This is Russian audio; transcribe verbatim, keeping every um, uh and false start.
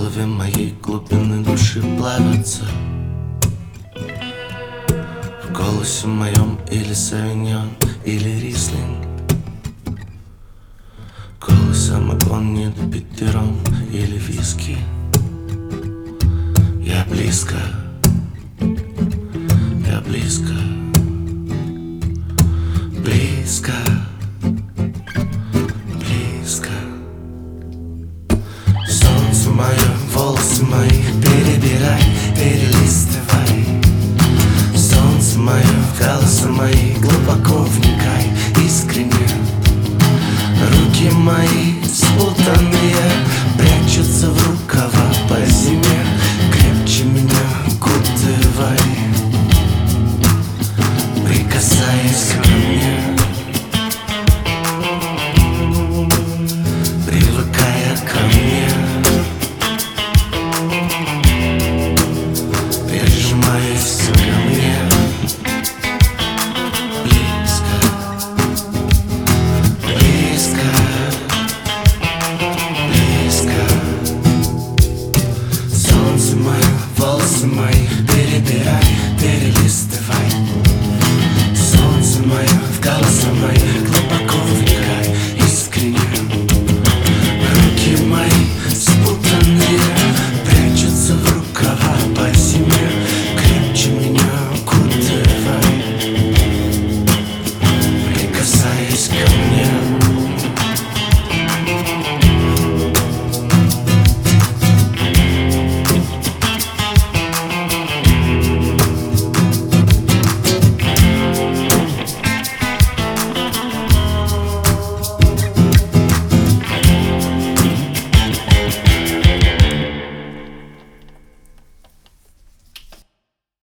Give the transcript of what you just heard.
голове моей глубины души плавятся. В голосе моем или савиньон, или рислинг. Колы самогон, не допить ром или виски. Я близко, я близко, близко, близко. Солнце мое, волосы мои, перебирай, перелистывай. Солнце мое, голоса мои, глубоко вникай, искренне. Руки мои